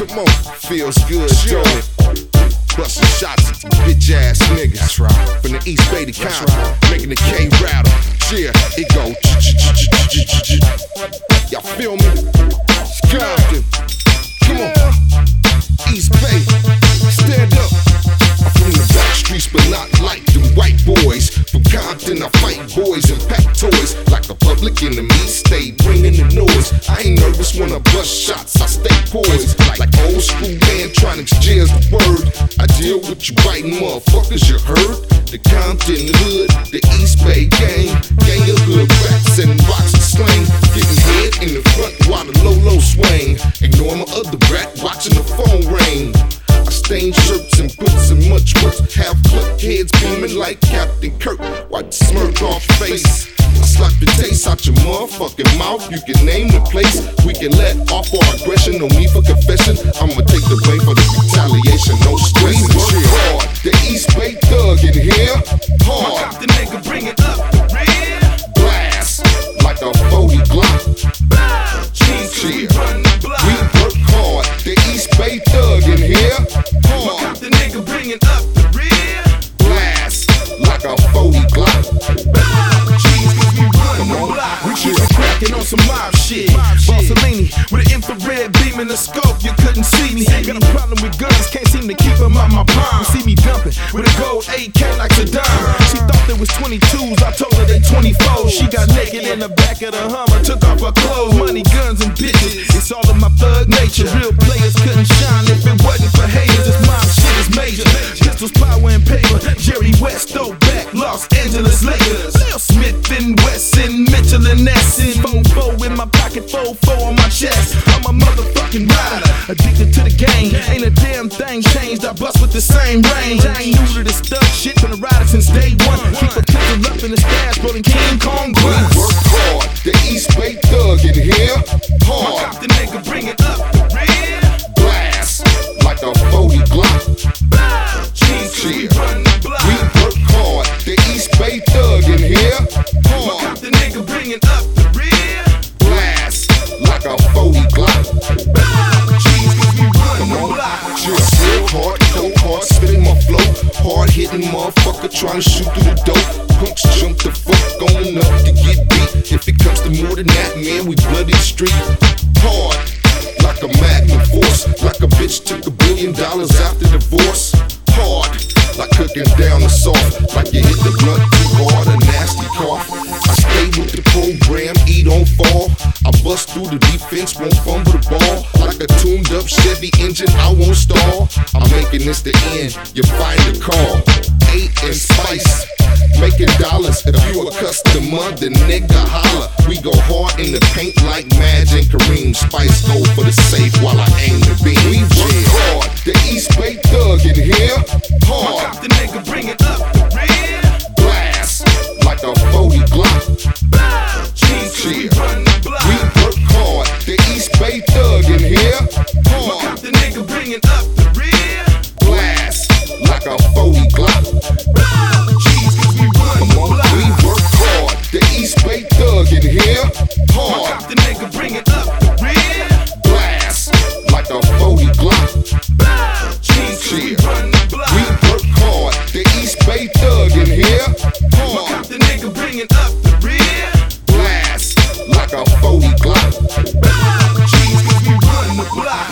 Come on, feels good, don't it? Bustin' shots at these bitch ass niggas. That's right. From the East Bay to Compton, making the K rattle. Yeah, it go. Y'all feel me? It's Compton. Come on, East Bay, stand up. I'm from the back streets, but not like the white boys. From Compton, I fight boys and pack toys. Like a public enemy, stay bringing the noise. I ain't nervous when I bust shots, I stay poised. Like old school Mantronics, jail's the word. I deal with you biting motherfuckers, you heard? The Compton hood, the East Bay gang. Gang of hood rats and rocks and slang. Getting head in the front while the low swing. Ignore my other rat watching the phone ring. I stain shirts and boots and much worse. Half cluck heads beaming like Captain Kirk. Wipe the smirk off face. I slap the taste out your motherfucking mouth. You can name the place. We can let off our aggression. No need for confession. I'ma take the blame for the retaliation. No stress. We work hard. The East Bay thug in here. Hard. My Compton nigga bring it up the rear. Blast like a 40 Glock. We run the block. We work hard. The East Bay thug in here. Hard. My Compton nigga bring it up the rear. Blast like a 40 Glock. We keep it cracking on some mob shit. Bossellini with an infrared beam in the scope, you couldn't see me. Got a problem with guns, can't seem to keep them out my palm. See me dumping with a gold AK like Saddam. She thought there was 22s, I told her they 24. She got naked in the back of the Hummer, took off her clothes. Money, guns, and bitches, it's all in my thug nature. Real players couldn't shine if it wasn't for haters. This mob shit is major. Pistols, power, and paper. Jerry West, throw back, Los Angeles Lakers. Lil Smith and Wesson, Mitchell and Nesson. 4-4 in my pocket, 4-4 on my chest. I'm a motherfucking rider, addicted to the game. Ain't a damn thing changed, I bust with the same range. I ain't new to this stuff, shit, been a rider since day one. Keep a pistol up in the stash, rolling King Kong blunts. We work hard, the East Bay thug in here. Hard. My Compton nigga bring it up the rear. Blast like a 40 Glock. We run the block. We work hard, the East Bay thug in here. Hard. My Compton nigga bring it up the rear. Blast like a 40 Glock. We run the block. Just real hard, cold hard, spitting my flow. Hard hitting motherfucker trying to shoot through the dope. Punks jump the fuck on up to get beat. If it comes to more than that, man, we bloody street. Hard like a magnum force. Like a bitch took $1 billion after divorce. Hard like cooking down the soft. Like you hit the blunt too hard, a nasty cough. I stay with the program, eat on fall. I bust through the defense, won't fumble the ball. Like a tuned up Chevy engine, I won't stall. I'm making this the end, you find the call. 8 and Spice, making dollars. If you a customer, the nigga holla. We go hard in the paint like Madge and Kareem. Spice go for the safe while I aim the beam. We work hard, the East Bay thug in here. Hard. My Compton nigga bring it up the rear. Blast like a 40 Glock. We run the block. We work hard, the East Bay thug in here. My Hard. Compton nigga bring it up the rear. Blast like a 40 Glock. We run the block. We work hard, the East Bay thug in here. My Hard. Compton nigga bring it up the rear. Blast like a 40 Glock. We run the block. We work hard, the East Bay thug in here. My Hard. Compton nigga bring it up the rear. Blast like a 40 Glock. We run the block.